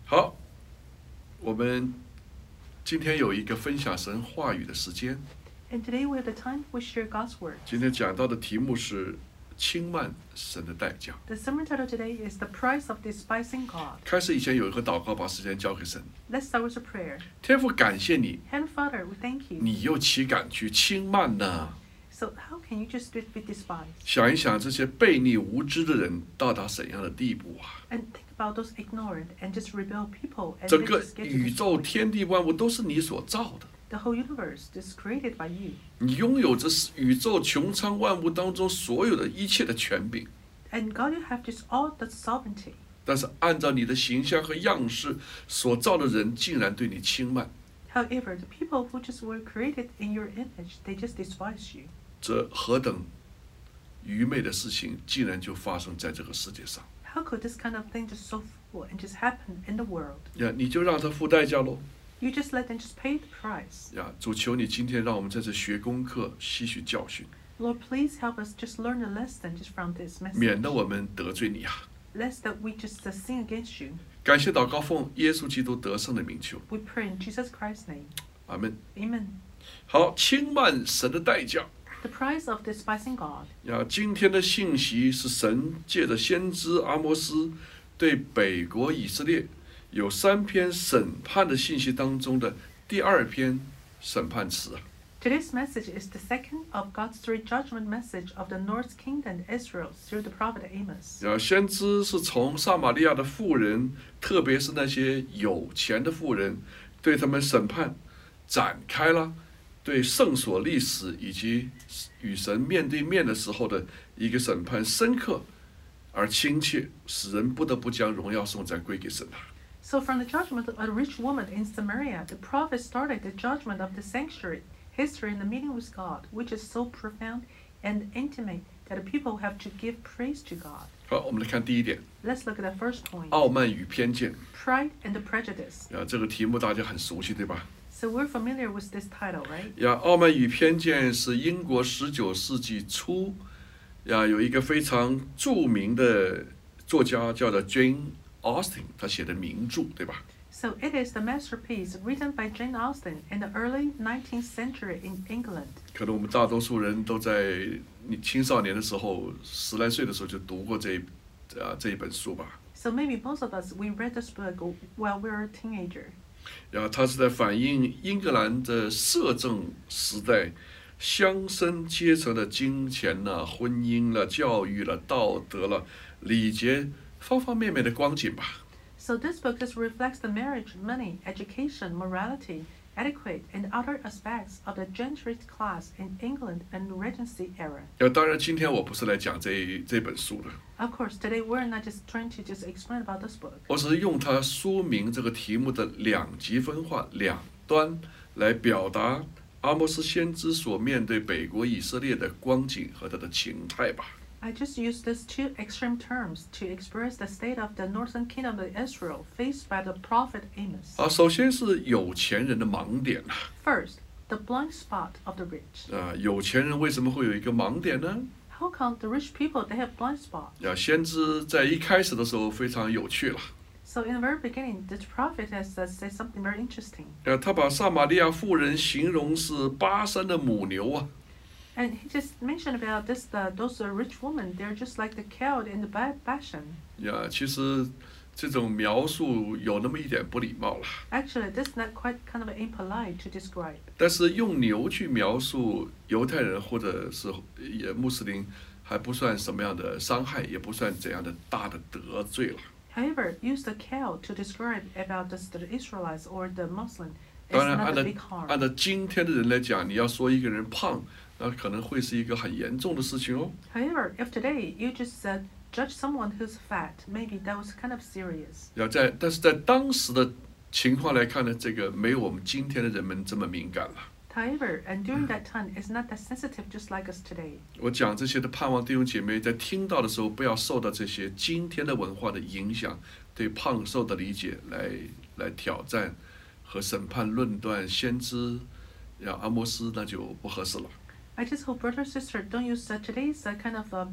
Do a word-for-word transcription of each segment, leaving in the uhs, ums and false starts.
好，我们今天有一个分享神话语的时间。 And today we have the time we share God's word. 今天讲到的题目是轻慢神的代价。 The sermon title today is The Price of Despising God. 开始以前有一个祷告，把时间交给神。 Let's start with a prayer. 天父，感谢你， Heavenly Father, we thank you. 你又岂敢去轻慢呢？ So how can you just be despised? 想一想，这些悖逆无知的人到达怎样的地步啊！ And think about those ignorant and just rebel people and 整 they 个 just get 宇宙 destroyed. 天地万物都是你所造的， The whole universe is created by you. 你拥有着宇宙穹苍万物当中所有的一切的权柄。 And God, you have just all the sovereignty. 但是按照你的形象和样式所造的人，竟然对你轻慢， However, the people who just were created in your image, they just despise you. 这何等愚昧的事情，竟然就发生在这个世界上！ How could this kind of thing just so fool and just happen in the world? 呀，你就让他付代价喽！ You just let them just pay the price. 呀，主求你今天让我们在这学功课，吸取教训， Lord, please help us just learn a lesson just from this 免 message. 得我们得罪你啊！ Lest that we just uh, sin against you. 感谢祷告，奉耶稣基督得胜的名求， We pray in Jesus Christ's name. 阿门。 Amen. 好，轻慢神的代价。 The price of despising God. 呀，今天的信息是神借着先知阿摩斯对北国以色列有三篇审判的信息当中的第二篇审判词啊。 Today's message is the second of God's three judgment message of the North Kingdom Israel through the prophet Amos. 呀，先知是从撒玛利亚的妇人，特别是那些有钱的妇人，对他们审判展开了对圣所历史以及与神面对面的时候的一个审判，深刻而亲切，使人不得不将荣耀颂赞归给神啊。 So from the judgment of a rich woman in Samaria, the prophet started the judgment of the sanctuary, history and the meeting with God, which is so profound and intimate that the people have to give praise to God. 好，我们来看第一点， Let's look at the first point. 傲慢与偏见。 Pride and the prejudice. 呀，这个题目大家很熟悉，对吧？ So we're familiar with this title, right? 呀，傲慢与偏见是英国十九世纪初，呀，有一个非常著名的作家叫做 Jane Austen， 他写的名著，对吧？ So it is the masterpiece written by Jane Austen in the early nineteenth century in England. 可能我们大多数人都在你青少年的时候，十来岁的时候就读过这一啊这一本书吧。 So maybe most of us, we read this book while we were a teenager. 然后它是在反映英格兰的摄政时代，乡绅阶层的金钱啦、婚姻啦、教育啦、道德啦、礼节方方面面的光景吧。 So this book just reflects the marriage, money, education, morality, etiquette, and other aspects of the gentry class in England and the Regency era. 呃，当然，今天我不是来讲这这本书的， Of course, today we're not just trying to just explain about this book. 我只是用它说明这个题目的两极分化、两端，来表达阿摩斯先知所面对北国以色列的光景和他的情态吧。 I just use these two extreme terms to express the state of the northern kingdom of Israel faced by the prophet Amos. 啊，首先是有钱人的盲点啊。 First, the blind spot of the rich. 啊，有钱人为什么会有一个盲点呢？ How come the rich people, they have blind spot? 啊，先知在一开始的时候非常有趣了。 So in the very beginning, the prophet has uh, said something very interesting. 啊，他把撒玛利亚妇人形容是巴山的母牛啊。 And he just mentioned about this, the, those uh, rich women, they're just like the cow in the Ba- Bashan. 呀，其实这种描述有那么一点不礼貌了。 Actually, this is not quite kind of impolite to describe. 但是用牛去描述犹太人或者是也穆斯林，还不算什么样的伤害，也不算怎样的大的得罪了。 However, use the cow to describe about this, the Israelites or the Muslim is 当然， not 按 a 照 big harm. 按照今天的人来讲，你要说一个人胖，那可能会是一个很严重的事情哦。 However, if today you just uh, judge someone who's fat, maybe that was kind of serious. 要在，但是在当时的情况来看呢，这个没有我们今天的人们这么敏感了。 However, and during that time, it's not that sensitive just like us today. 我讲这些的盼望弟兄姐妹在听到的时候，不要受到这些今天的文化的影响，对胖瘦的理解来来挑战和审判论断先知，呀阿摩斯那就不合适了。 I just hope brother sister don't use uh, today's uh, kind of uh,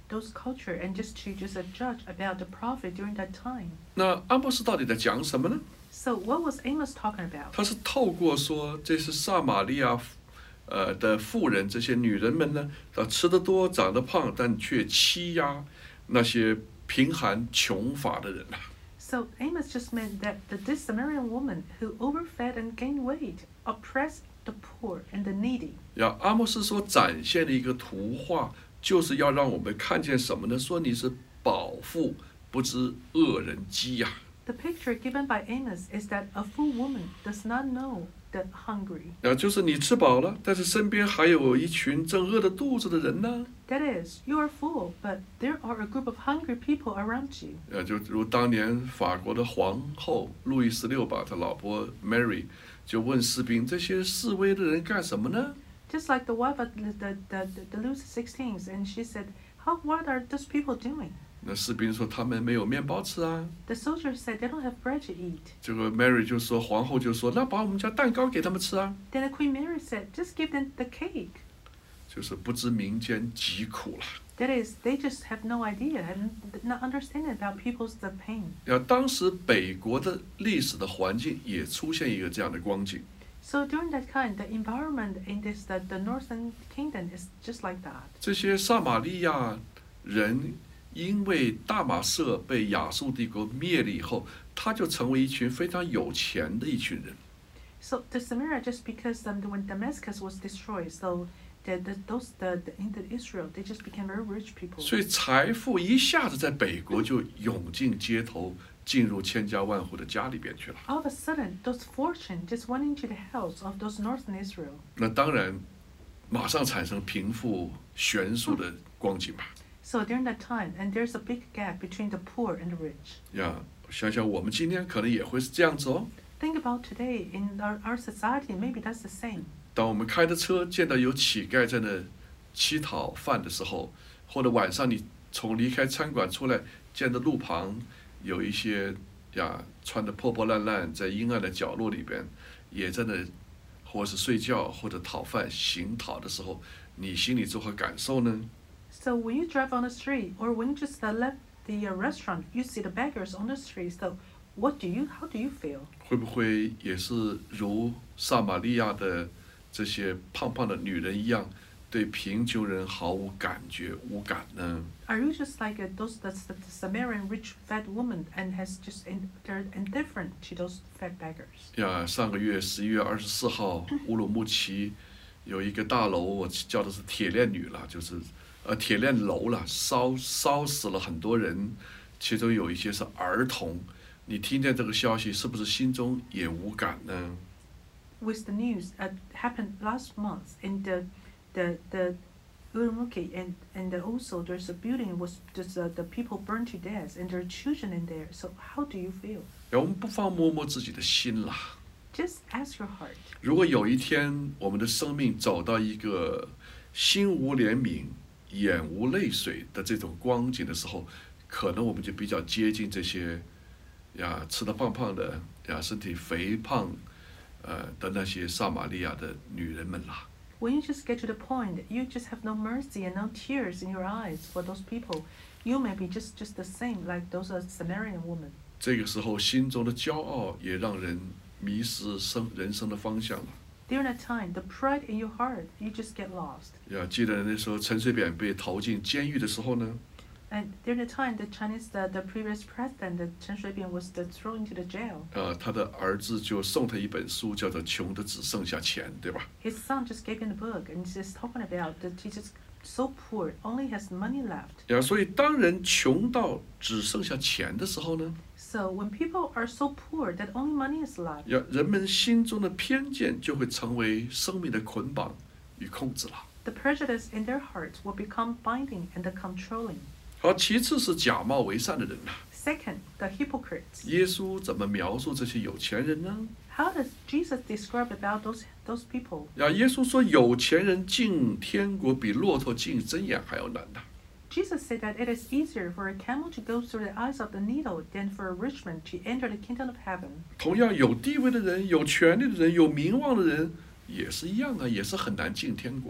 those culture and just to just uh, judge about the prophet during that time. 那阿莫斯到底在讲什么呢？ So what was Amos talking about? 他是透过说这是撒玛利亚，呃的妇人，这些女人们呢，她吃得多，长得胖，但却欺压那些贫寒穷乏的人啊。 So Amos just meant that the, this Samaritan woman who overfed and gained weight oppressed the poor and the needy. 呀，阿莫斯所展现的一个图画，就是要让我们看见什么呢？说你是饱腹，不知恶人饥呀。 The picture given by Amos is that a full woman does not know the hungry. 啊，就是你吃饱了，但是身边还有一群正饿着肚子的人呢。 That is, you are full, but there are a group of hungry people around you. 呃，就如当年法国的皇后路易十六吧，他老婆 Mary 就问士兵：这些示威的人干什么呢？ Just like the wife of the, the, the, the Louis the sixteenth, and she said, How, what are those people doing? 那士兵说他们没有面包吃啊。 The soldiers said they don't have bread to eat. 这个 Mary 就说，皇后就说，那把我们家蛋糕给他们吃啊。 Then the Queen Mary said, Just give them the cake. 就是不知民间疾苦了。 That is, they just have no idea and not understanding about people's the pain. 要当时北国的历史的环境也出现一个这样的光景。 So during that kind, the environment in this the, the northern kingdom is just like that. 这些撒玛利亚人因为大马色被亚述帝国灭了以后，他就成为一群非常有钱的一群人。 So the Samaria, just because um, when Damascus was destroyed, so the, the those the, the in the Israel, they just became very rich people. 所以财富一下子在北国就涌进街头，进入千家万户的家里边去了。 All of a sudden, those fortune just went into the house of those northern Israel. 那当然，马上产生贫富悬殊的光景吧。 So during that time, and there's a big gap between the poor and the rich. 呀，想想我们今天可能也会是这样子哦。 Think about today in our, our society, maybe that's the same. 当我们开着车见到有乞丐在那乞讨饭的时候，或者晚上你从离开餐馆出来，见到路旁有一些呀穿得破破烂烂，在阴暗的角落里边，也在那或是睡觉或者讨饭行讨的时候，你心里作何感受呢？ So when you drive on the street, or when you just uh, left the uh, restaurant, you see the beggars on the street. So what do you, how do you feel? 会不会也是如撒玛利亚的这些胖胖的女人一样，对贫穷人毫无感觉、无感呢？ Are you just like uh, those the, the Samaritan rich fat woman and has just in, they're indifferent to those fat beggars? 呀，上个月十一月二十四号，乌鲁木齐有一个大楼，我叫的是铁链女了，就是呃铁链楼了，烧烧死了很多人，其中有一些是儿童。你听见这个消息，是不是心中也无感呢？ With the news that happened last month in the the the Urumqi, and and the also there's a building was just uh, the people burned to death and there are children in there. So how do you feel? 我们不妨摸摸自己的心啦。 Just ask your heart. 如果有一天我们的生命走到一个心无怜悯、眼无泪水的这种光景的时候，可能我们就比较接近这些呀吃得胖胖的呀身体肥胖呃的那些撒玛利亚的女人们啦。 When you just get to the point, you just have no mercy and no tears in your eyes for those people. You may be just, just the same like those uh, Samaritan women. 这个时候，心中的骄傲也让人迷失生人生的方向了。 During that time, the pride in your heart, you just get lost. 呀，记得那时候陈水扁被投进监狱的时候呢， And during the time, the Chinese, the, the previous president, the Chen Shui-bian, was the, thrown into the jail. 呃，他的儿子就送他一本书，叫做《穷的只剩下钱》，对吧？ His son just gave him the book, and he's just talking about that he's just so poor, only has money left. 呀，所以当人穷到只剩下钱的时候呢， So when people are so poor that only money is left, 呀，人们心中的偏见就会成为生命的捆绑与控制了。 the prejudice in their hearts will become binding and the controlling. 好，其次是假冒为善的人呐。 Second, the hypocrites. 耶稣怎么描述这些有钱人呢？ How does Jesus describe about those those people? 呀，耶稣说，有钱人进天国比骆驼进针眼还要难呐。 Jesus said that it is easier for a camel to go through the eyes of the needle than for a rich man to enter the kingdom of heaven. 同样，有地位的人、有权力的人、有名望的人，也是一样啊，也是很难进天国的。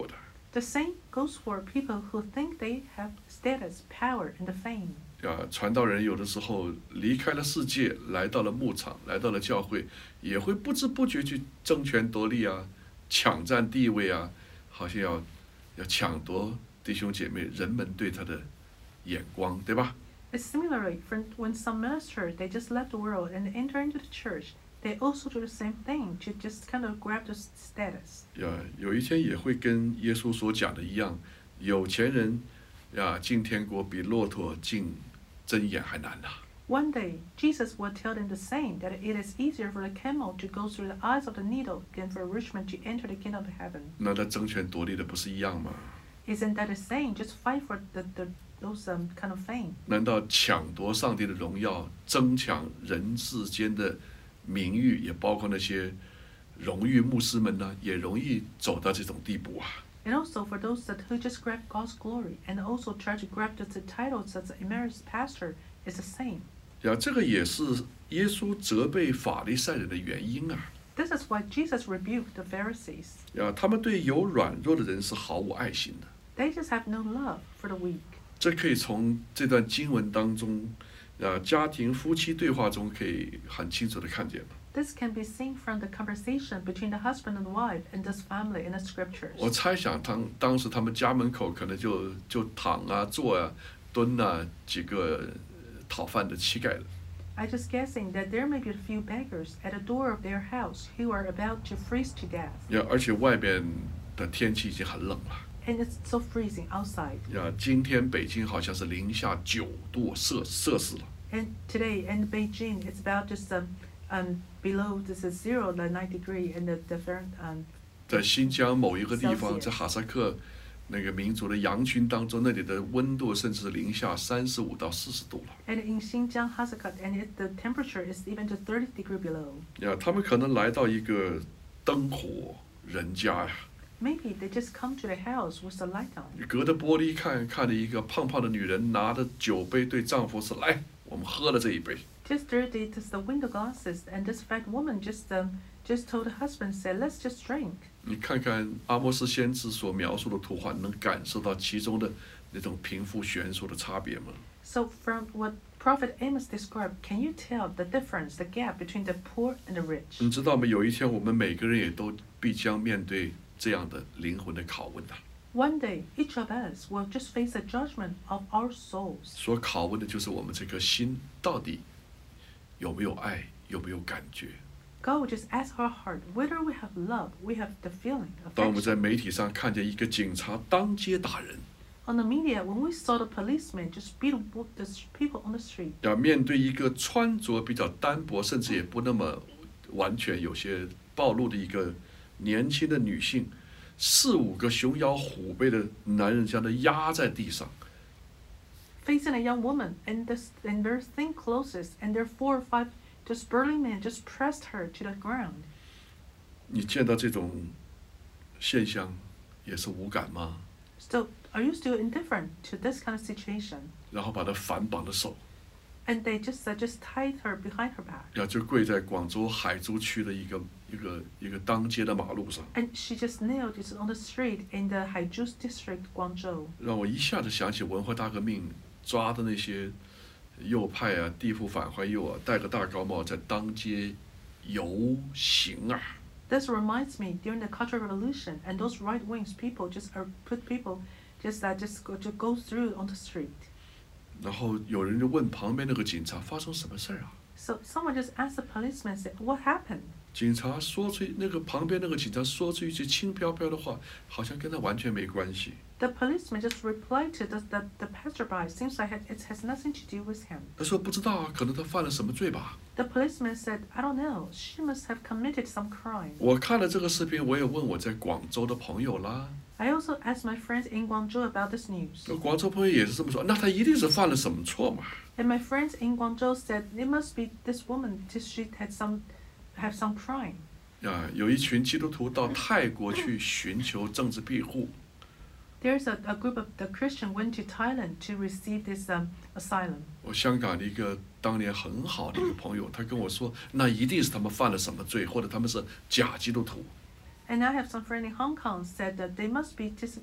The same goes for people who think they have status, power, and fame. 啊，传道人有的时候离开了世界，来到了牧场，来到了教会，也会不知不觉去争权夺利啊，抢占地位啊，好像要要抢夺弟兄姐妹人们对他的眼光，对吧？ Similarly, when some ministers they just left the world and enter into the church, they also do the same thing to just kind of grab the status. 呀，有一天也会跟耶稣所讲的一样，有钱人呀进天国比骆驼进针眼还难呐、啊。 One day, Jesus will tell them the same, that it is easier for a camel to go through the eyes of the needle than for a rich man to enter the kingdom of heaven. 那他争权夺利的不是一样吗？ Isn't that the same? Just fight for the, the those um, kind of fame. 难道抢夺上帝的荣耀，争抢人世间的名誉，也包括那些荣誉牧师们呢，也容易走到这种地步啊？ And also for those that who just grab God's glory and also try to grab the, the titles as an emeritus pastor is the same. 呀，这个也是耶稣责备法利赛人的原因啊。 This is why Jesus rebuked the Pharisees. 呀，他们对有软弱的人是毫无爱心的。 They just have no love for the weak. 这可以从这段经文当中，啊，家庭夫妻对话中可以很清楚的看见。 This can be seen from the conversation between the husband and wife in this family in the scriptures. 我猜想当当时他们家门口可能就就躺啊、坐啊、蹲啊几个讨饭的乞丐了。 I just guessing that there may be a few beggars at the door of their house who are about to freeze to death. 呀，而且外边的天气已经很冷了。 And it's so freezing outside. 呀，今天北京好像是零下九度摄摄氏了。 And today in Beijing, it's about just um, um below this is zero, like nine degree, and the different um. 在新疆某一个地方， Celsius 在哈萨克那个民族的羊群当中，那里的温度甚至是零下三十五到四十度了。 And in Xinjiang, Hasakat, and it, the temperature is even to thirty degree below. 呀，他们可能来到一个灯火人家呀。 Maybe they just come to the house with the light on. 隔着玻璃看，看着一个胖胖的女人拿着酒杯对丈夫说：“来，我们喝了这一杯。” Just through the, just the window glasses, and this fat woman just um just told the husband, said, "Let's just drink." 你看看阿摩斯先知所描述的图画，能感受到其中的那种贫富悬殊的差别吗？ So from what Prophet Amos described, can you tell the difference, the gap between the poor and the rich? 你知道吗？有一天我们每个人也都必将面对这样的灵魂的拷问的。 One day, each of us will just face the judgment of our souls. 所拷问的就是我们这颗心到底有没有爱，有没有感觉。 God will just ask our heart whether we have love, we have the feeling, 当我们在 affection. 媒体上看见一个警察当街打人， On the media, when we saw the policeman just beat the people on the street, 要面对一个穿着比较单薄，甚至也不那么完全有些暴露的一个年轻的女性，四五个熊腰虎背的男人将她压在地上。 facing a young woman in this in their thin clothes, and their four or five just burly men just pressed her to the ground. 你见到这种现象，也是无感吗？ So, are you still indifferent to this kind of situation? 然后把她反绑的手， And they just uh, just tied her behind her back, 然后就跪在广州海珠区的一个一个一个当街的马路上， and she just knelt just on the street in the Haizhu district, Guangzhou. 让我一下子想起文化大革命抓的那些右派啊、地富反坏右啊，戴个大高帽在当街游行啊。 This reminds me during the Cultural Revolution, and those right wings people just uh, put people just uh, just go to go through on the street. 然后有人就问旁边那个警察发生什么事儿啊？ So someone just asked the policeman, said, "What happened?" 警察说出那个旁边那个警察说出一句轻飘飘的话，好像跟他完全没关系。 The policeman just replied to the, the, the passerby, seems like it, it has nothing to do with him. 他说不知道啊，可能他犯了什么罪吧。 The policeman said, "I don't know, she must have committed some crime." 我看了这个视频，我也问我在广州的朋友啦， I also asked my friends in Guangzhou about this news. 那广州朋友也是这么说，那他一定是犯了什么错嘛？ And my friends in Guangzhou said, it must be this woman, this she had some, have some crime. 啊，有一群基督徒到泰国去寻求政治庇护， There's a, a group of the Christian went to Thailand to receive this um, asylum. 我香港的一个当年很好的一个朋友，他跟我说，那一定是他们犯了什么罪，或者他们是假基督徒。 And I have some friend in Hong Kong said that they must be dis-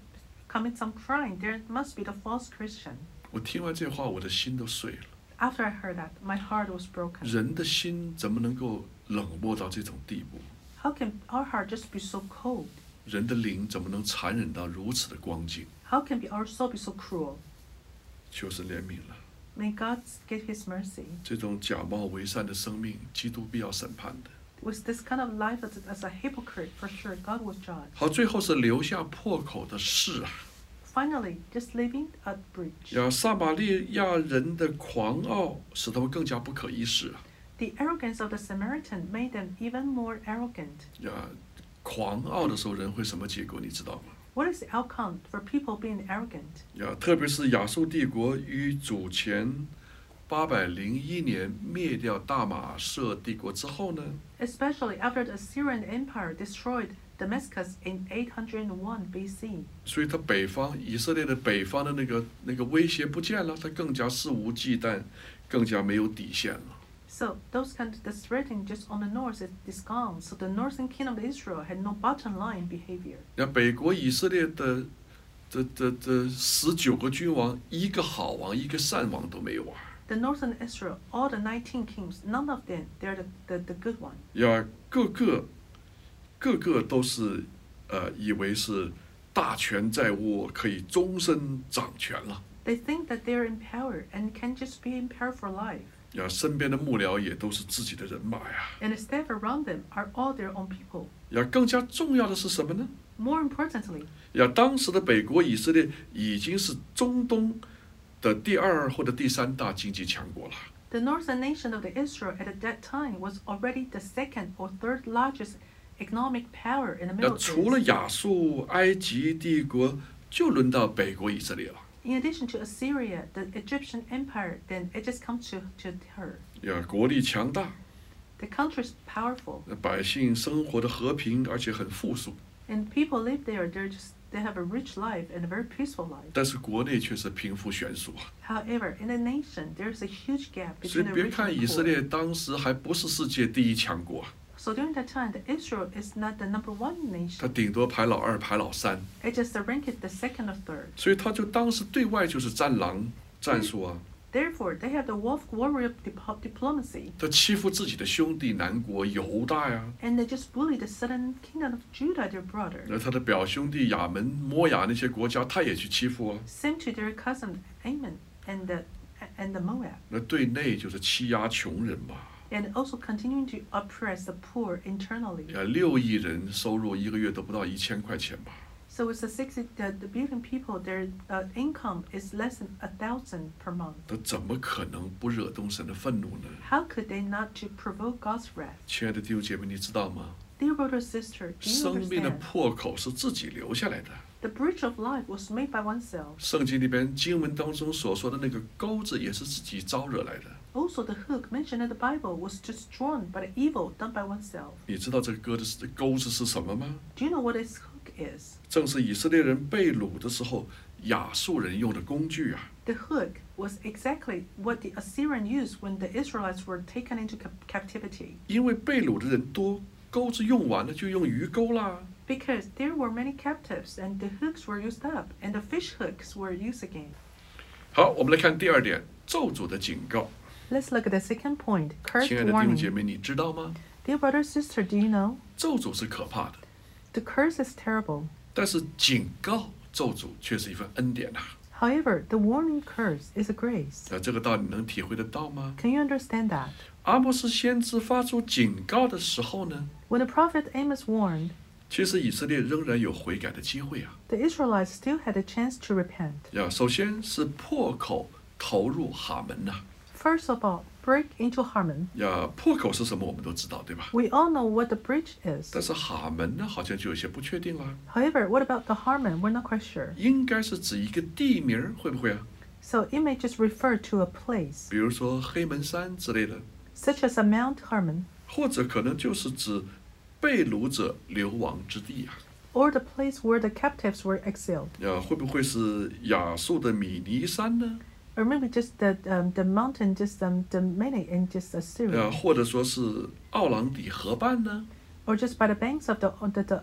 commit some crime, there must be the false Christian. 我听完这话，我的心都碎了。 After I heard that, my heart was broken. 人的心怎么能够冷漠到这种地步？ How can our heart just be so cold? 人的灵怎么能残忍到如此的光景？ How can be our soul be so cruel? 求神怜悯了。 May God give His mercy. 这种假冒为善的生命，基督必要审判的。 With this kind of life as, as a hypocrite, for sure, God will judge. 好，最后是留下破口的事啊！ Finally, just leaving a breach. 呀，撒玛利亚人的狂傲使他们更加不可一世啊！ The arrogance of the Samaritan made them even more arrogant. 呀，狂傲的时候人会什么结果？你知道吗？ What is the outcome for people being arrogant? 呀，特别是亚述帝国于主前八百零一年灭掉大马色帝国之后呢？ Especially after the Assyrian Empire destroyed Damascus in eight hundred one B C. 所以他北方以色列的北方的那个那个威胁不见了，他更加肆无忌惮，更加没有底线了。 So those kind of the threatening just on the north is, is gone. So the northern kingdom of Israel had no bottom line behavior. 那北国以色列的这这这十九个君王，一个好王，一个善王都没有啊！ The northern Israel, all the nineteen kings, none of them, they're the, the, the good one. 呀，个个个个都是呃，以为是大权在握，可以终身掌权了。 They think that they're in power and can just be in power for life. 呀，身边的幕僚也都是自己的人马呀。 And the staff around them are all their own people. 呀，更加重要的是什么呢？ More importantly, 呀，当时的北国以色列已经是中东的第二或者第三大经济强国了。 the northern nation of the Israel at that time was already the second or third largest economic power in the 呀， Middle 除了 East. 亚述、埃及帝国，就轮到北国以色列了。 In addition to Assyria, the Egyptian empire, then it just comes to, to her. 呀，国力强大， The country is powerful, 百姓生活的和平，而且很富庶。 and people live there. They're just they have a rich life and a very peaceful life. 但是国内却是贫富悬殊啊。 However, in the nation, there's a huge gap 所以 between the 别 rich 看 and 以色 poor. 列当时还不是世界第一强国， So during that time, the Israel is not the number one 它 nation. 顶多排老二、排老三， It just ranked the second or third. 所以他就当时对外就是战狼战术啊， Therefore, they have the wolf warrior dip- diplomacy, 他欺负自己的兄弟南国犹大呀， and they just bully the southern kingdom of Judah, their brother. 那他的表兄弟亚门、摩亚那些国家，他也去欺负啊。 Same to their cousin Ammon and the and the Moab, 那对内就是欺压穷人嘛， and also continuing to oppress the poor internally. 呀，六亿人收入一个月都不到一千块钱吧。 So with the sixty, the, the billion people, their uh, income is less than a thousand per month. 那怎么可能不惹动神的愤怒呢？ How could they not to provoke God's wrath? 亲爱的弟兄姐妹，你知道吗？ Dear brother, sister, do you 生命的 understand? 破口是自己留下来的。 The breach of life was made by oneself. 圣经里边经文当中所说的那个钩子，也是自己招惹来的。 Also, the hook mentioned in the Bible was just drawn by the evil done by oneself. 你知道这个钩子钩子是什么吗？ Do you know what this hook is? 正是以色列人被掳的时候，亚述人用的工具啊。 The hook was exactly what the Assyrian used when the Israelites were taken into cap- captivity. 因为被掳的人多，钩子用完了就用鱼钩啦。 Because there were many captives and the hooks were used up and the fish hooks were used again. 好，我们来看第二点，咒诅的警告。 Let's look at the second point, 亲爱 cursed 的弟兄姐 warning. 妹，你知道吗？ Dear brother, sister, do you know? 咒诅是可怕的， The curse is terrible. 但是警告咒诅却是一份恩典呐、 However, the warning curse is a grace. 那这个道理能体会得到吗？ Can you understand that? 阿莫斯先知发出警告的时候呢， When the prophet Amos warned, 其实以色列仍然有悔改的机会啊。 the Israelites still had a chance to repent. 呀，首先是破口投入哈门呐、 First of all, break into Harmon. 呀，破口是什么我们都知道，对吧？ We all know what the breach is. 但是哈门呢，好像就有些不确定了。 However, what about the Harmon? We're not quite sure. 应该是指一个地名儿，会不会啊？ So it may just refer to a place, 比如说黑门山之类的， such as a Mount Harmon, 或者可能就是指被掳者流亡之地啊。 or the place where the captives were exiled. 呀，会不会是亚述的米尼山呢？ Or maybe just the, um, the mountain, just um, the many in just 呀， Assyria. 或者说是奥朗底河畔呢？ Or just by the banks of the, of the, the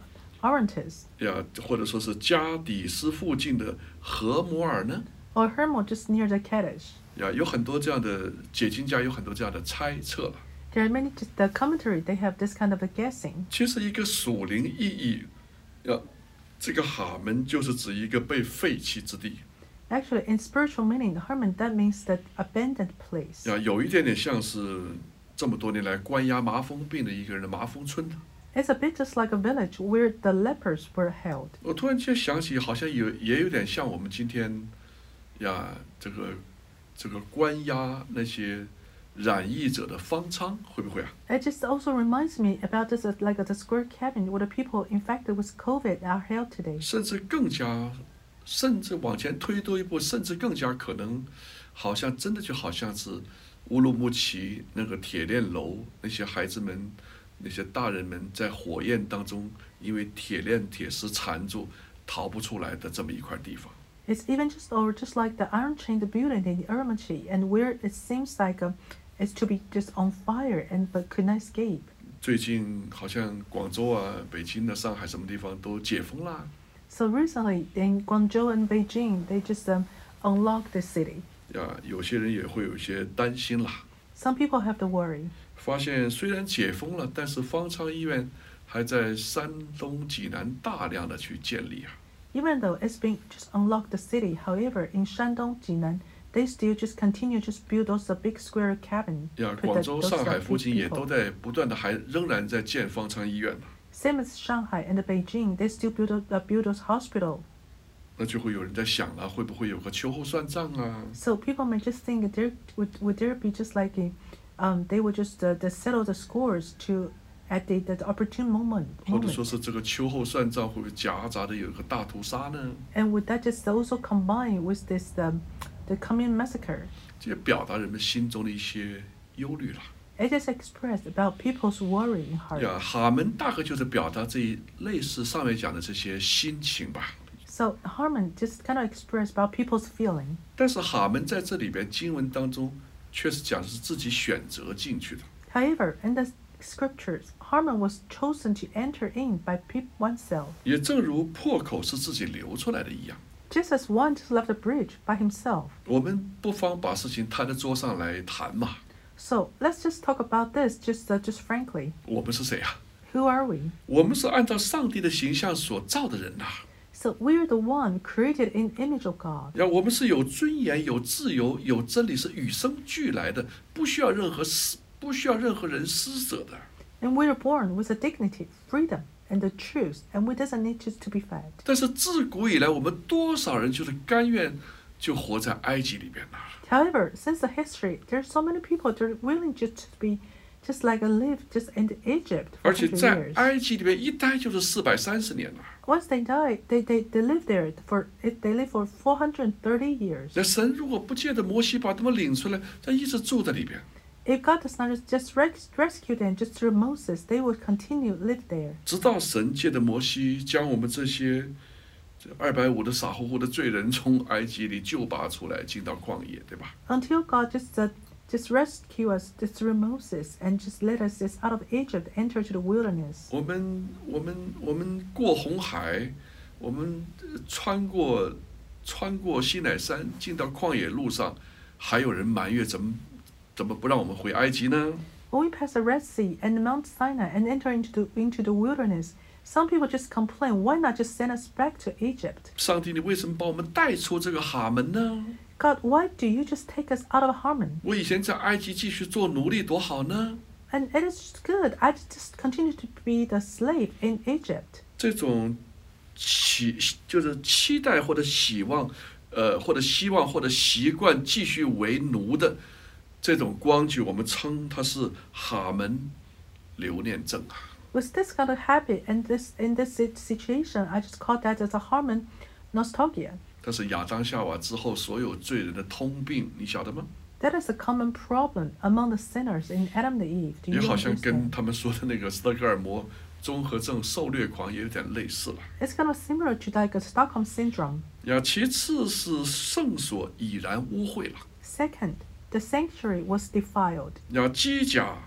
Orontes, 呀，或者说是加底斯附近的何摩尔呢？ or Hermon just near the Kadesh. 呀，有很多这样的解经家有很多这样的猜测了。 There are many, just the commentary, they have this kind of a guessing. 其实一个属灵意义，呀，这个哈门就是指一个被废弃之地。 Actually, in spiritual meaning, Hermon, that means that abandoned place. 呀，有一点点像是这么多年来关押麻风病的一个人的麻风村。 It's a bit just like a village where the lepers were held. 我突然间想起，好像有也有点像我们今天呀，这个这个关押那些染疫者的方舱，会不会啊？ It just also reminds me about this as like the square cabin where the people infected with COVID are held today. 甚至更加，甚至往前推多一步，甚至更加可能，好像真的就好像是乌鲁木齐那个铁链楼，那些孩子们、那些大人们在火焰当中，因为铁链、铁丝缠住，逃不出来的这么一块地方。 It's even just or just like the iron chained building in Urumqi, and where it seems like um, it's to be just on fire and but could not escape. 最近好像广州啊、北京啊、上海什么地方都解封啦。 So recently in Guangzhou and Beijing, they just um, unlocked the city. 呀，有些人也会有一些担心啦。 Some people have the worry. 发现虽然解封了，但是方舱医院还在山东济南大量的去建立啊。 Even though it's been just unlocked the city, however, in Shandong, Jinan, they still just continue just build those uh, big square cabin. 呀， for 广 the- 州、 those, 上海 uh, 附 big 近也都 people. 在不断的还仍然在建方舱医院呢。 Same as Shanghai and Beijing, they still build uh, build those hospital. 那就会有人在想了，会不会有个秋后算账啊？ So people may just think that there would would there be just like a, um, they would just uh, the settle the scores to at the, the opportune moment. 或者说 moment. 是这个秋后算账会不会夹杂的有一个大屠杀呢？ And would that just also combine with this um, the communal massacre? 这也表达人们心中的一些忧虑了。 It is expressed about people's worry in heart. 呀，哈门大概就是表达这一类似上面讲的这些心情吧。 So Harmon just kind of expressed about people's feeling. 但是哈门在这里边经文当中，却是讲的是自己选择进去的。 However, in the scriptures, Harmon was chosen to enter in by pe- oneself, 也正如破口是自己流出来的一样， just as one just left the bridge by himself. 我们不妨把事情摊在桌上来谈嘛。 So let's just talk about this just uh, just frankly. 我们是谁啊？ Who are we? 我们是按照上帝的形象所造的人呐、 So we're the one created in image of God. 呀，我们是有尊严、有自由、有真理，是与生俱来的，不需要任何施，不需要任何人施舍的。 And we're born with a dignity, freedom, and the truth, and we doesn't need just to be fed. 但是自古以来，我们多少人就是甘愿就活在埃及里边呐、 However, since the history, there's so many people that are willing just to be just like a live just in Egypt for 而且 hundred 在 years. 埃及里边一待就是四百三十年了。 Once they die, they, they, they live there for it. They live for four hundred thirty years. 那神如果不借着摩西把他们领出来，他一直住在里边， If God does not just res- rescue them just through Moses, they will continue live there 直到神借着摩西将我们这些这二百五的傻乎乎的罪人从埃及里救拔出来，进到旷野，对吧？ until God just uh, just rescue us just through Moses and just let us just out of Egypt enter to the wilderness. 我们我们我们过红海，我们呃穿过穿过西乃山，进到旷野路上，还有人埋怨怎么怎么不让我们回埃及呢？ When we pass the Red Sea and Mount Sinai and enter into the into the wilderness, some people just complain, why not just send us back to Egypt? 上帝，你为什么把我们带出这个哈门呢？ God, why do you just take us out of Harmon? 我以前在埃及继续做奴隶多好呢？ And it is just good. I just continue to be the slave in Egypt. 这种期就是期待或者希望，呃，或者希望或者习惯继续为奴的这种光景，我们称它是哈门留念症啊。 With this kind of habit and this in this sit- situation, I just call that as a Harmon nostalgia. 但是亚当夏娃之后所有罪人的通病，你晓得吗？ That is a common problem among the sinners in Adam and Eve. Do 也 you 好像跟 understand? 他们说的那个斯德哥尔摩综合症受虐狂也有点类似了。 It's kind of similar to like a Stockholm syndrome. 呀，其次是圣所已然污秽了。 Second, the sanctuary was defiled. 呀，机甲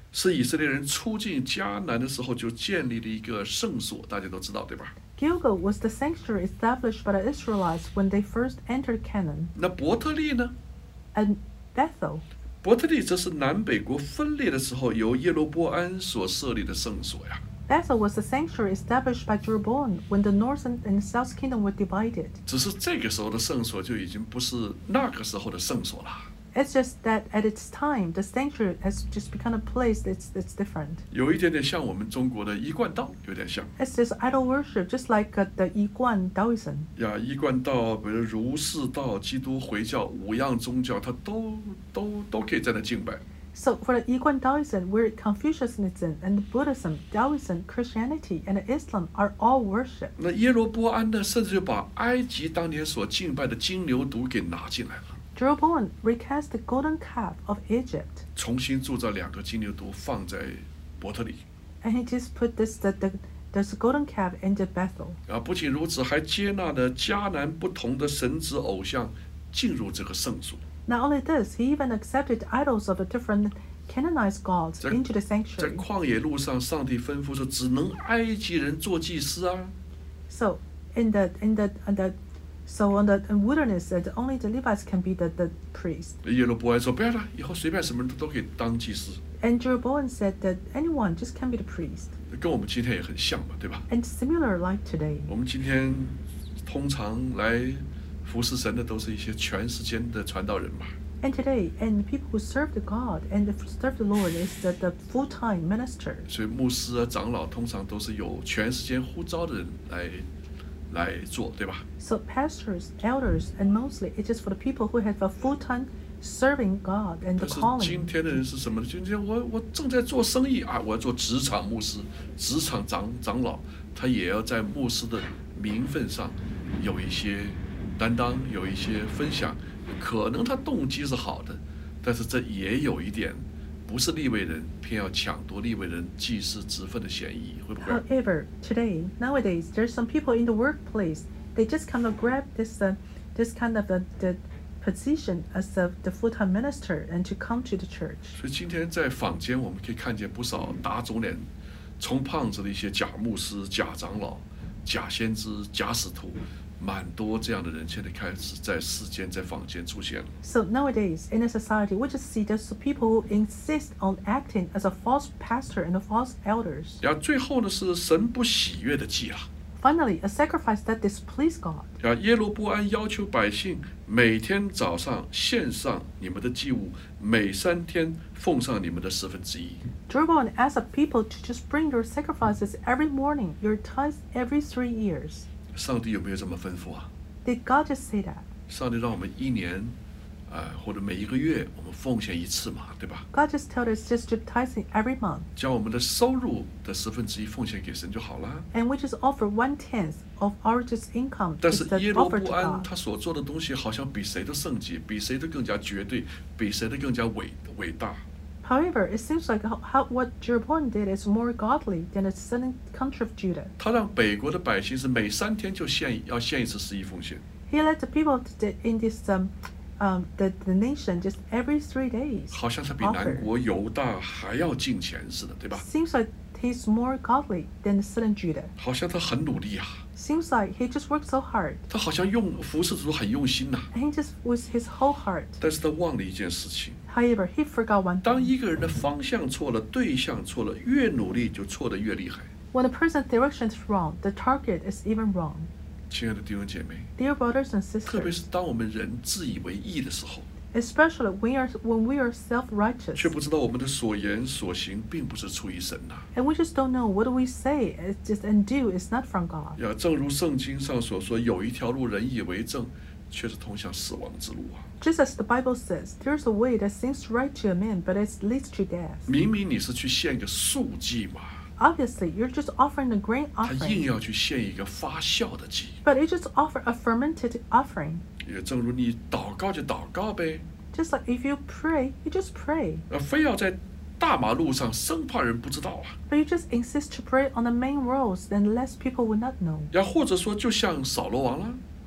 是以色列人出进迦南的时候就建立了一个圣所，大家都知道，对吧？ Gilgal was the sanctuary established by the Israelites when they first entered Canaan. 那伯特利呢？ And Bethel, 伯特利则是南北国分裂的时候由耶罗波安所设立的圣所呀。 Bethel was the sanctuary established by Jeroboam when the northern and south kingdom were divided. 只是这个时候的圣所就已经不是那个时候的圣所了。 It's just that at its time, the sanctuary has just become a place that's, that's different. 有一点点像我们中国的一贯道，有点像。 It's just idol worship, just like uh, the Yiguan Taoism. 呀，一贯道，比如儒释道、基督回教五样宗教，它都都都可以在那敬拜。 So for the Yiguan Taoism, where Confucianism and Buddhism, Taoism, Christianity, and Islam are all worship. 那耶罗波安呢，甚至就把埃及当年所敬拜的金牛犊给拿进来了。 Jeroboam recast the golden calf of Egypt, 重新铸造两个金牛犊放在伯特利。 and he just put this the, the this golden calf into Bethel. 啊，不仅如此，还接纳了迦南不同的神子偶像进入这个圣所。 Not only this, he even accepted idols of the different Canaanite gods 在- into the 在 sanctuary. 旷野路上，上帝吩咐说，只能埃及人做祭司啊。 So in the in the in the so on the in wilderness, that only the Levites can be the, the priest. 耶罗波安说，不要了，以后随便什么人都都可以当祭司。 And Jeroboam said that anyone just can be the priest. 跟我们今天也很像嘛，对吧？ And similar like today. 我们今天通常来服侍神的都是一些全时间的传道人嘛。 And today, and people who serve the God and serve the Lord is the, the full-time minister. 所以牧师啊、长老通常都是有全时间呼召的人来来做，对吧？ So pastors, elders, and mostly it's just for the people who have a full-time serving God and the 但是 calling. 今天的人是什么呢？今天我我正在做生意啊，我要做职场牧师、职场长长老，他也要在牧师的名分上有一些担当，有一些分享。可能他动机是好的，但是这也有一点不是利未人，偏要抢夺利未人祭司职分的嫌疑，会不会？ However, today, nowadays, there's some people in the workplace. They just kind of grab this uh, this kind of uh, the position as the, the full-time minister and to come to the church. 所以今天在坊间，我们可以看见不少打肿脸充胖子的一些假牧师、假长老、假先知、假使徒，蛮多这样的人现在开始在世间、在坊间出现了。 So nowadays, in a society, we just see there's people who insist on acting as a false pastor and a false elders. 然后最后呢是神不喜悦的祭了。 Finally, a sacrifice that displeased God. 啊，耶罗波安要求百姓每天早上献上你们的祭物，每三天奉上你们的十分之一。 Jeroboam asked the people to just bring your sacrifices every morning, your tithes every three years. 上帝有没有这么吩咐啊？ Did God just say that? 上帝让我们一年，啊、或者每一个月我们奉献一次嘛，对吧？ God just told us just to tithing every month. 将我们的收入的十分之一奉献给神就好了。 And we just offer one tenth of our just income 但 is 是 the 耶罗 offer 波 to 安 God. 他所做的东西好像比谁都圣洁，比谁都更加绝对，比谁都更加伟伟大。 However, it seems like how, how what Jeroboam did is more godly than the southern country of Judah. 他让北国的百姓是每三天就献要献一次十一奉献， He led the people to the, in this um, um, the, the nation just every three days. 好像他比南国犹大还要敬虔似的，对吧？ Seems like he's more godly than the southern Judah. 好像他很努力啊， Seems like he just worked so hard. 他好像用服侍主很用心呐、 And he just with his whole heart. 但是他忘了一件事情： However, he forgot one 当 thing. 一个人的方向错了，对象错了，越努力就错得越厉害。 When a person's direction is wrong, the target is even wrong. 亲爱的弟兄姐妹， Dear brothers and 特别 sisters, 是当我们人自以为义的时候， especially when we are when we are self-righteous, 却不知道我们的所言所行并不是出于神呐、 and we just don't know what we say is just and do is not from God. 呀，正如圣经上所说，有一条路人以为正，却是通向死亡之路啊！ Just as the Bible says, there's a way that seems right to a man, but it leads to death. 明明你是去献个素祭嘛， Obviously, you're just offering a grain 他硬 offering, 要去献一个发酵的祭。 but you just offer a fermented offering. 也正如你祷告就祷告呗， Just like if you pray, you just pray, 呃，非要在大马路上，生怕人不知道啊。 but you just insist to pray on the main roads, then less people will not know. 呀，或者说就像扫罗王啦，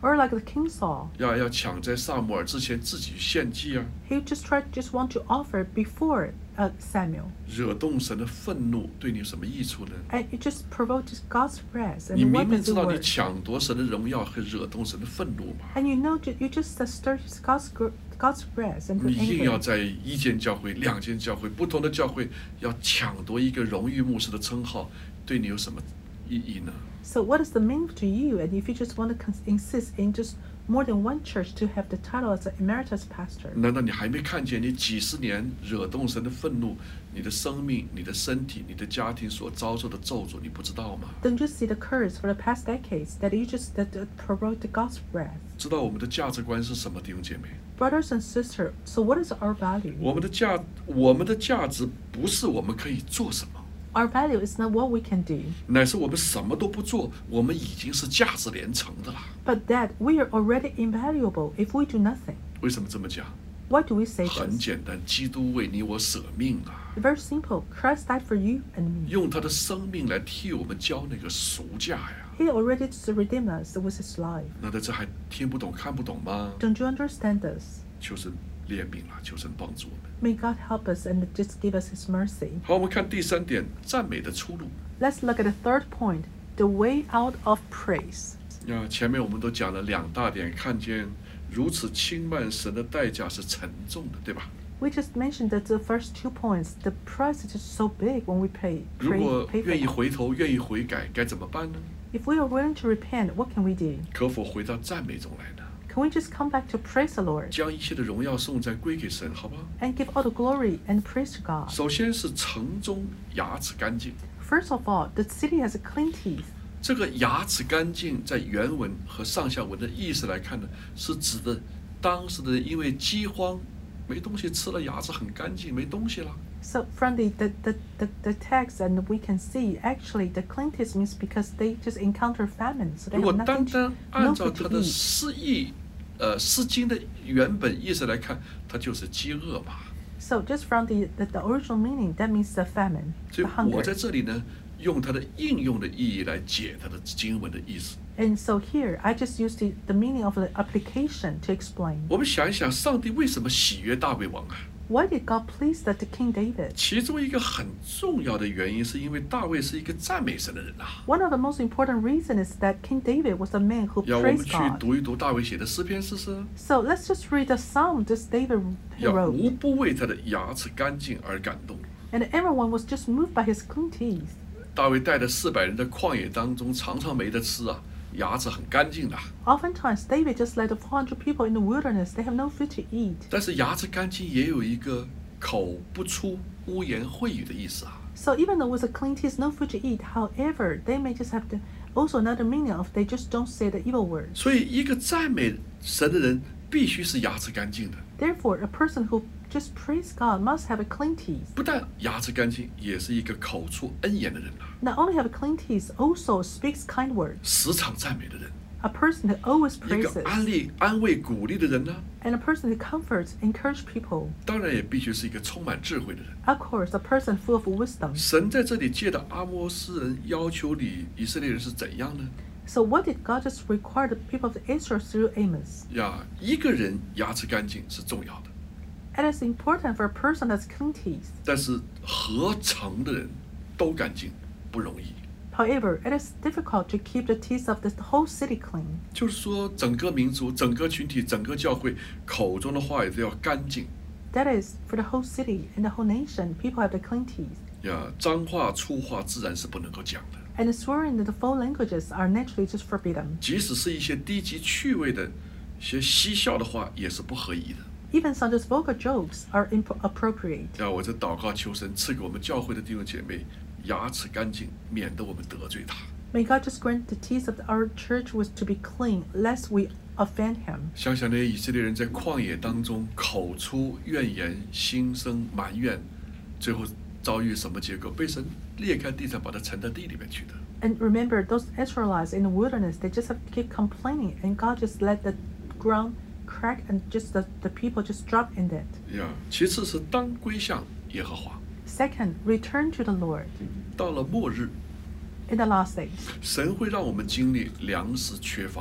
Or like the King Saul, 要要抢在撒母耳之前自己献祭啊， he just tried just want to offer before uh, Samuel. 惹动神的愤怒，对你有什么益处呢？ And it just provoked God's wrath. 你 And 明 what 明 does 知 it 道你 work? 抢夺神的荣耀会惹动神的愤怒嘛？ And you know ju- you just uh, stir God's gr- God's wrath and 你硬要 anger. 在一间教会、两间教会、不同的教会要抢夺一个荣誉牧师的称号，对你有什么意义呢？ So what is the meaning to you? And if you just want to cons- insist in just more than one church to have the title as an emeritus pastor, 难道你还没看见你几十年惹动神的愤怒，你的生命、你的身体、你的家庭所遭受的咒诅，你不知道吗？ don't you see the curse for the past decades that you just that uh, provoked God's wrath? 知道我们的价值观是什么，弟兄姐妹？ Brothers and sisters, so what is our value? 我们的价，我们的价值不是我们可以做什么， Our value is not what we can do, 乃是我们什么都不做，我们已经是价值连城的了。 but that we are already invaluable if we do nothing. 为什么这么讲？ Why do we say 很 this? 简单，基督为你我舍命啊， Very simple. Christ died for you and me. 用他的生命来替我们交那个赎价呀。 He already just redeemed us with his life. 那在这还听不懂、看不懂吗？ Don't you understand this? 求神怜悯了，求神帮助我们。 May God help us and just give us his mercy. 好，我们看第三点，赞美的出路。 Let's look at the third point, the way out of praise. 那前面我们都讲了两大点，看见如此轻慢神的代价是沉重的，对吧？ We just mentioned that the first two points, the price is just so big when we pay, 如 pray, 果 pay 愿意 for it. 回头、愿意悔改，该怎么办呢？ If we are willing to repent, what can we do? 可否回到赞美中来呢？ Can we just come back to praise the Lord 将一切的荣耀颂赞归给神，好不好？ and give all the glory and praise to God? 首先是城中牙齿干净， First of all, the city has clean teeth. 这个牙齿干净，在原文和上下文的意思来看呢，是指的当时的人因为饥荒没东西吃了，牙齿很干净，没东西了。 So from the, the, the, the, the text, and we can see actually the clean teeth means because they just encounter famine, so they 如果 have 单 nothing 单 to, 按 no 照 food 它 to 的 eat. 释义，呃，释经的原本意思来看，它就是饥饿嘛。 So just from the, the, the original meaning, that means the famine, 所 the 以我 hunger. 在这里呢，用它的应用的意义来解它的经文的意思。 And so here, I just used the, the meaning of the application to explain. 我们想一想，上帝为什么喜悦大卫王啊？ Why did God please that the King David? 其中一个很重要的原因，是因为大卫是一个赞美神的人啊。 One of the most important reasons is that King David was a man who 要我们 praised 去 God. 读一读大卫写的诗篇试试， So let's just read the psalm this David he 要无 wrote. 不为他的牙齿干净而感动。 And everyone was just moved by his clean teeth. 大卫带着四百人在旷野当中，常常没得吃啊，牙齿很干净的。 Oftentimes, David just led four hundred people in the wilderness. They have no food to eat. 但是牙齿干净也有一个口不出污言秽语的意思啊。 So even though with a clean teeth, no food to eat, however, they may just have the, also another meaning of they just don't say the evil words. 所以一个赞美神的人必须是牙齿干净的， Therefore, a person who just praise God must have a clean teeth. 不但牙齿干净，也是一个口出恩言的人啊， Not only have a clean teeth, also speaks kind words. 时常赞美的人， A person who always 一个 praises. 安利、安慰、鼓励的人呢、 And a person who comforts, encourages people. 当然也必须是一个充满智慧的人。 Of course, a person full of wisdom. 神在这里借的阿摩斯人要求你以色列人是怎样呢？ So what did God just require the people of Israel through Amos? 呀，一个人牙齿干净是重要的， It is important for a person that's clean teeth. 但是合成的人都干净不容易。 However, it is difficult to keep the teeth of the whole city clean. 就是说，整个民族、整个群体、整个教会口中的话语都要干净。 That is, for the whole city and the whole nation, people have the clean teeth. 呀，脏话、粗话自然是不能够讲的。 And swearing in the four languages are naturally just forbidden. 即使是一些低级趣味的、一些嬉笑的话，也是不合宜的。 Even some just vulgar jokes are inappropriate. 呀，我在祷告求神赐给我们教会的弟兄姐妹牙齿干净，免得我们得罪他。 May God just grant the teeth of our church was to be clean, lest we offend him. 想想那些以色列人在旷野当中口出怨言、心生埋怨，最后遭遇什么结果？被神裂开地上，把它沉到地里面去的。 And remember, those Israelites in the wilderness, they just have to keep complaining, and God just let the ground crack, and just the, the people just drop in it. 呀，其次是当归向耶和华。 Second, return to the Lord. 到了末日， In the last days, 神会让我们经历粮食缺乏的。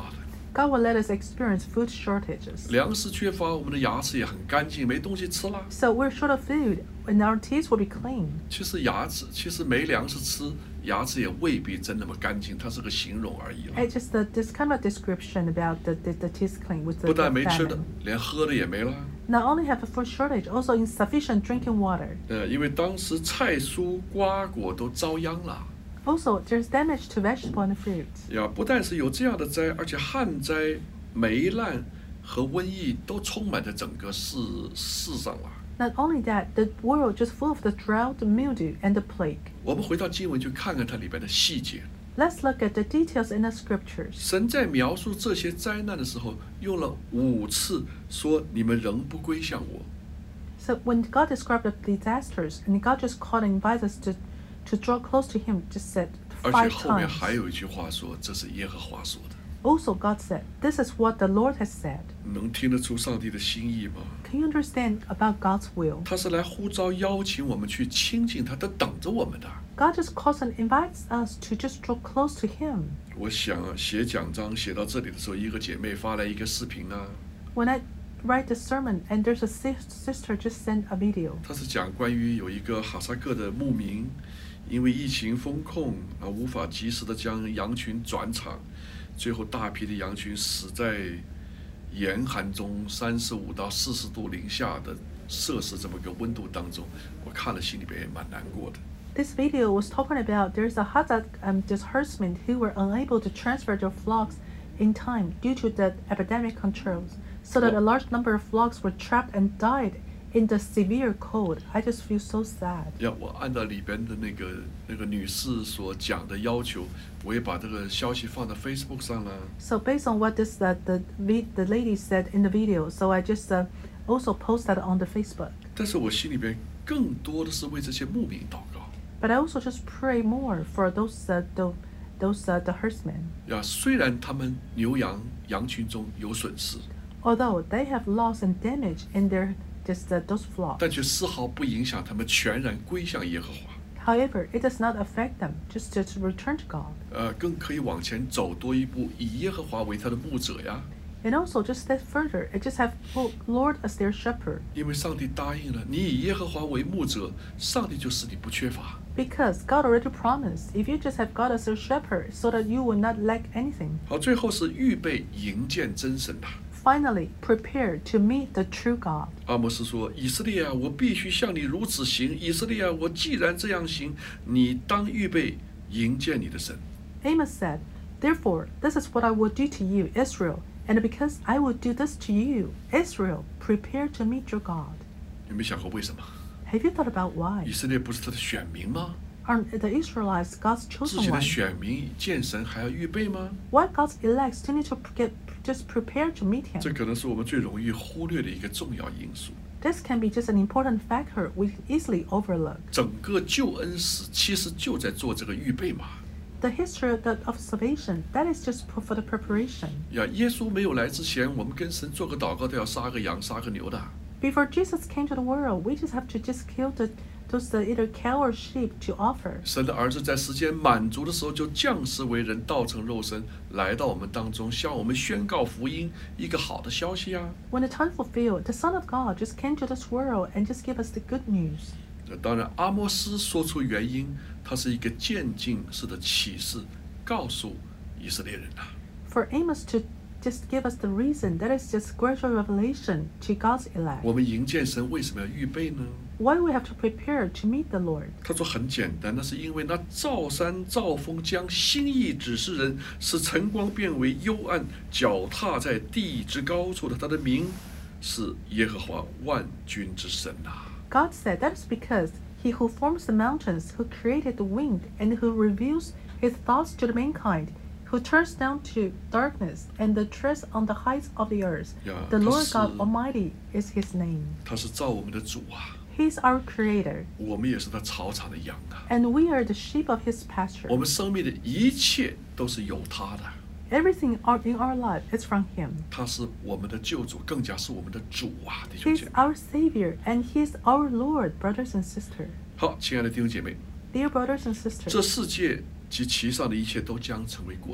God will let us experience food shortages. 粮食缺乏，我们的牙齿也很干净，没东西吃啦。 So we're short of food, and our teeth will be clean. 其实牙齿，其实没粮食吃，牙齿也未必真那么干净，它是个形容而已了。 It's just the, this kind of description about the, the, the teeth clean with the, 不但 the 没吃的 famine.， 连喝的也没了。 Not only have a food shortage, also insufficient drinking water. 呃，因为当时菜蔬瓜果都遭殃了。 Also, there's damage to vegetable and fruit. 呀，不但是有这样的灾，而且旱灾、霉烂和瘟疫都充满在整个世世上了。 Not only that, the world just full of the drought, the mildew, and the plague. 我们回到经文去看看它里边的细节。 Let's look at the details in the scriptures. 神在描述这些灾难的时候，用了五次说：“你们仍不归向我。” So when God described the disasters, and God just called and invited us to, to draw close to Him, just said 而且 five 后面 times. 还有一句话说：“这是耶和华说的。” Also, God said, "This is what the Lord has said." 能听得出上帝的心意吗？ Can you understand about God's will? 他是来呼召、邀请我们去亲近他，他等着我们的。 God just calls and invites us to just draw close to Him. 我想啊，写讲章写到这里的时候，一个姐妹发来一个视频啊， When I write the sermon, and there's a sis- sister just sent a video. 她是讲关于有一个哈萨克的牧民，因为疫情封控啊，无法及时的将羊群转场，最后大批的羊群死在严寒中，三十五到四十度零下的摄氏这么个温度当中，我看了心里边也蛮难过的。 This video was talking about there's a Hazak um, this herdsmen who were unable to transfer their flocks in time due to the epidemic controls, so that a large number of flocks were trapped and died in the severe cold. I just feel so sad. 要我按照里边的那个那个女士所讲的要求，我也把这个消息放到 Facebook 上了。 So based on what this uh, the vi- the lady said in the video, so I just uh, also posted on the Facebook. 但是我心里边更多的是为这些牧民祷告。 But I also just pray more for those uh, the, those uh, the herdsmen. 呀，虽然他们牛羊羊群中有损失， Although they have loss and damage in their just uh, those flocks. 但却丝毫不影响他们全然归向耶和华。 However, it does not affect them just to, to return to God. 呃，更可以往前走多一步，以耶和华为他的牧者呀。 And also just step further and just have oh, Lord as their shepherd. 因为上帝答应了，你以耶和华为牧者，上帝就使你不缺乏。 Because God already promised, if you just have God as your shepherd, so that you will not lack anything. 好，最后是预备迎见真神呐。 Finally, prepare to meet the true God. 阿摩斯说：“以色列啊，我必须像你如此行。以色列啊，我既然这样行，你当预备迎见你的神。” Amos said, "Therefore, this is what I will do to you, Israel, and because I will do this to you, Israel, prepare to meet your God." 有没有想过为什么？ Have you thought about why? 以色列不是他的选民吗？ Aren't the Israelites God's 自 chosen 己的 ones? 选民见神还要预备吗？ Why God's elects still need to get just prepare to meet 这 Him? 可能是我们最容易忽略的一个重要因素。 This can be just an important factor we easily overlook. 整个救恩史其实就在做这个预备嘛。 The history of, the, of salvation, that is just for the preparation. 呀，耶稣没有来之前，我们跟神做个祷告都要杀个羊、杀个牛的。 Before Jesus came to the world, we just have to just kill the, those uh, either cow or sheep to offer. 神的儿子在时间满足的时候，就降世为人，道成肉身，来到我们当中，向我们宣告福音，一个好的消息啊！ When the time fulfilled, the Son of God just came to this world and just gave us the good news. 当然，阿摩斯说出原因，它是一个渐进式的启示，告诉以色列人啊。 For Amos to just give us the reason, that is just gradual revelation to God's elect. 我们迎见神为什么要预备呢？ Why we have to prepare to meet the Lord? 他说很简单，那是因为那造山造风将心意指示人，使晨光变为幽暗，脚踏在地之高处的，他的名是耶和华万军之神啊。 God said that is because He who forms the mountains, who created the wind, and who reveals His thoughts to the mankind, who turns down to darkness and the treads on the heights of the earth. Yeah, The Lord 他是- God Almighty is His name. 他是造我们的主啊， He is our Creator, 我们也是他草场的羊啊。 and we are the sheep of His 我 pasture. 们生命的一切都是有他的， Everything out in our life is from Him. 他是我们的救主，更加是我们的主啊，弟兄 He 姐 is 妹。 our Savior, and He is our Lord, brothers and sisters. 好，亲爱的弟兄姐妹， Dear brothers and 这 sisters, 世界及其上的一切都将成为过去。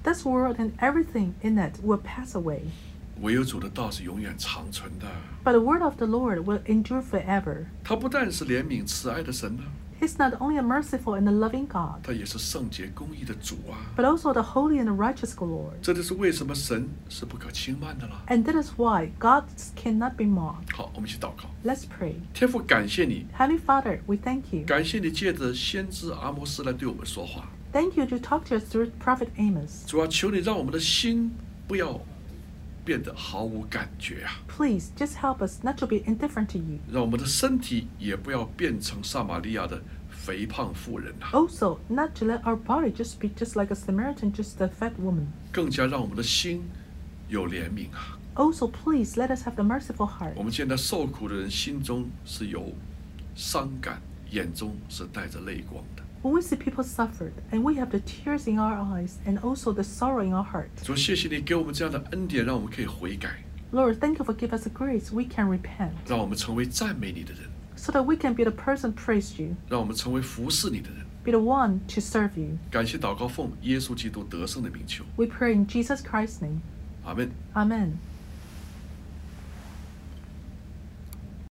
This world and everything in it will pass away, 唯有主的道是永远长存的。 but the word of the Lord will endure forever. 他不但是怜悯慈爱的神呢， He's not only a merciful and a loving God, 他也是圣洁公义的主啊。 but also the holy and righteous Lord. 这就是为什么神是不可轻慢的了。 And that is why God cannot be mocked. 好，我们一起祷告。 Let's pray. 天父，感谢你， Heavenly Father, we thank you. 感谢你借着先知阿摩斯来对我们说话。 Thank you to talk to us through Prophet Amos. 主啊，求你让我们的心不要变得毫无感觉啊， Please just help us not to be indifferent to you. 让我们的身体也不要变成撒玛利亚的肥胖妇人啊， Also, not to let our body just be just like a Samaritan, just a fat woman. 更加让我们的心有怜悯啊。 Also, please let us have the merciful heart. 我们见到受苦的人心中是有伤感，眼中是带着泪光的。 When we see people suffered, and we have the tears in our eyes and also the sorrow in our heart. 主，谢谢你给我们这样的恩典，让我们可以悔改， Lord, thank you for giving us the grace we can repent, 让我们成为赞美你的人， so that we can be the person praise you, 让我们成为服侍你的人。 be the one to serve you. 感谢祷告奉耶稣基督得胜的名求， We pray in Jesus Christ's name. 阿门。 Amen.